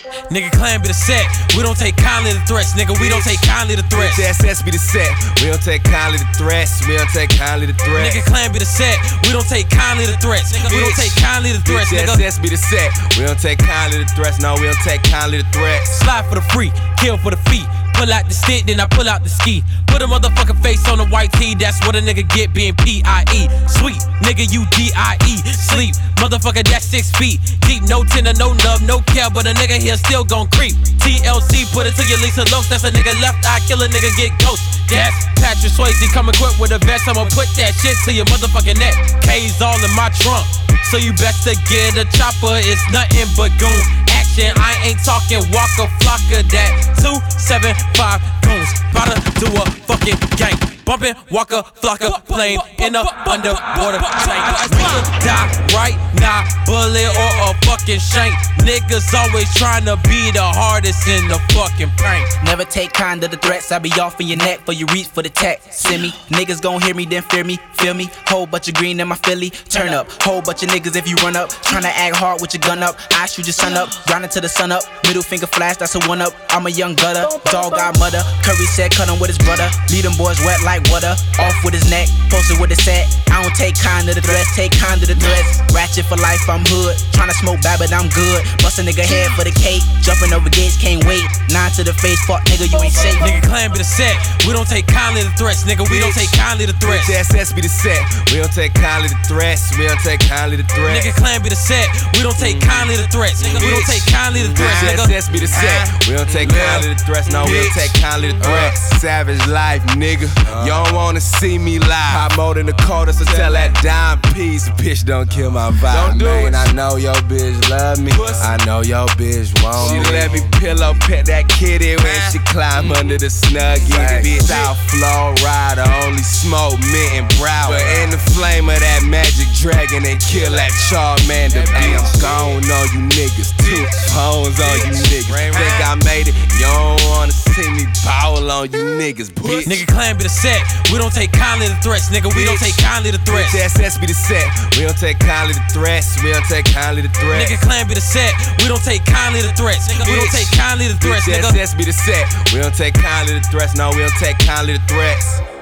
Nigga Clan be the set. We don't take kindly to threats, nigga. We don't take kindly to threats. SS be the set. We don't take kindly to threats. We don't take kindly to threats. Nigga Clan be the set. We don't take kindly to threats. We don't take kindly to threats, nigga. SS be the set. We don't take kindly to threats. No, we don't take kindly to threats. Slide for the free, kill for the feet. Pull out the stick, then I pull out the ski. Put a motherfucking face on the white tee. That's what a nigga get being P.I.E. Sweet, nigga, you D.I.E. Sleep, motherfucker, that's 6 feet deep. No tender, no love, no care, but a nigga here still gon' creep. TLC, put it to your Lisa Los. That's a nigga left eye, kill a nigga, get ghost. That's Patrick Swayze, come equipped with a vest. I'ma put that shit to your motherfucking neck. K's all in my trunk, so you best to get a chopper. It's nothing but goon action. I ain't talking Walker Flocka. That 275 goons, bout to do a fucking gang. Bumpin' Walker Flocka plane in a underwater tank. We could die right now, bullet or a fucking shank. Niggas always tryna be the hardest in the fucking prank. Never take kind of the threats. I be off in your neck for you reach for the tech. Send me, niggas gon' hear me, then fear me, feel me. Whole bunch of green in my Philly, turn up. Whole bunch of niggas if you run up, tryna act hard with your gun up. I shoot your son up, grinding to the sun up. Middle finger flash, that's a one up. I'm a young gutter, dog got mother. Curry said cut him with his brother. Lead them boys wet like water. Off with his neck, posted with his set. I don't take kind of the threats, take kind of the threats. Ratchet for life, I'm hood. Tryna smoke bad, but I'm good. Bust a nigga head for the cake. Jumping over gates, can't wait. 9 to the face, fuck nigga, you ain't safe. Nigga Clan be the set. We don't take kindly to threats, nigga. We don't take kindly to threats. SS be the set. We don't take kindly to threats. We don't take kindly to threats. Nigga Clan be the set. We don't take kindly to threats. We don't take kindly to threats, nigga. SS be the set. We don't take kindly to threats. No, we don't take kindly to threats. Savage life, nigga. You don't wanna see me live. Hot mode in the quarter, so tell that dime piece. Bitch, don't kill my vibe. Man, I know your bitch love me. I know your bitch want me. She let me pillow pet that kitty when she climb under the snuggie. Bitch, South Florida, only smoke mint and brown. But in the flame of that magic dragon, and kill that Charmander. Bitch, I'm gone on you niggas. 2 phones on you niggas. Think I made it? You don't wanna see me ball on you niggas, bitch. Nigga Clan be the set. We don't take kindly to threats, nigga. We don't take kindly to threats. SS be the set. We don't take kindly to threats. We don't take kindly to threats. Nigga Clan be the set. We don't take kindly to threats. We don't take kindly to threats, nigga. SS be the set. We don't take kindly to threats. No, we don't take kindly to threats.